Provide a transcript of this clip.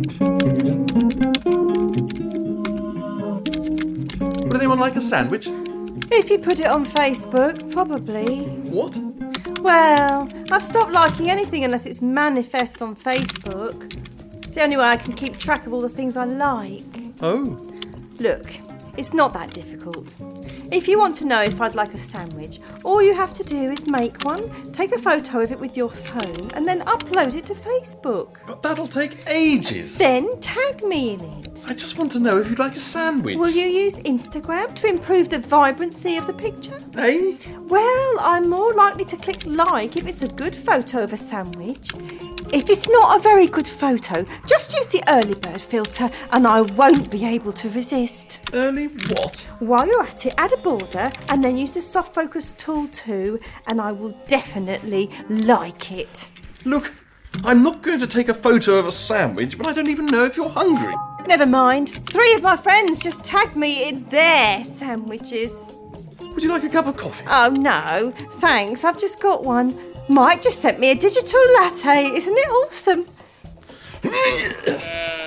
Would anyone like a sandwich? If you put it on Facebook, probably. What? Well, I've stopped liking anything unless it's manifest on Facebook. It's the only way I can keep track of all the things I like. Oh. Look, it's not that difficult. If you want to know if I'd like a sandwich, all you have to do is make one, take a photo of it with your phone, and then upload it to Facebook. But that'll take ages. Then tag me in it. I just want to know if you'd like a sandwich. Will you use Instagram to improve the vibrancy of the picture? Eh? Well, I'm more likely to click like if it's a good photo of a sandwich. If it's not a very good photo, just use the early bird filter and I won't be able to resist. Early what? While you're at it, add a border and then use the soft focus tool too, and I will definitely like it. Look, I'm not going to take a photo of a sandwich, but I don't even know if you're hungry. Never mind. 3 of my friends just tagged me in their sandwiches. Would you like a cup of coffee? Oh, no. Thanks, I've just got one. Mike just sent me a digital latte. Isn't it awesome?